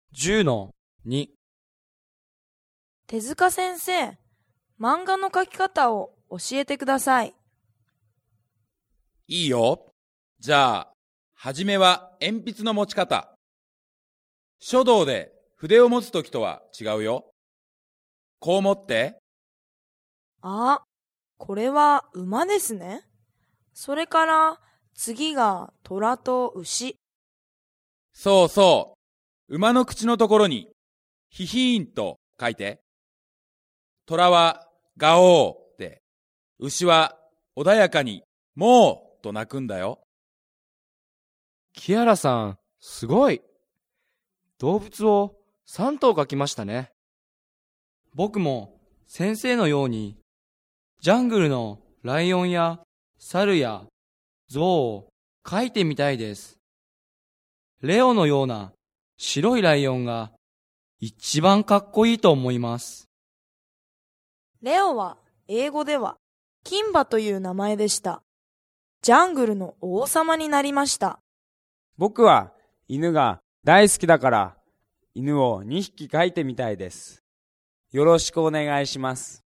10-2。 手塚先生、漫画の描き方を教えてください。 いいよ。じゃあ、はじめは鉛筆の持ち方。書道で筆を持つときとは違うよ。こう持って。 あ、これは馬ですね。それから次が虎と牛。 そうそう。馬の口のところに、ひひーんと書いて。虎はガオーで、牛は穏やかにモーと鳴くんだよ。 木原さん、すごい。動物を3頭描きましたね。僕も先生のように、ジャングルのライオンや猿やゾウを描いてみたいです。レオのような白いライオンが一番かっこいいと思います。 レオは英語ではキンバという名前でした。ジャングルの王様になりました。 僕は犬が大好きだから犬を2匹飼いてみたいです。よろしくお願いします。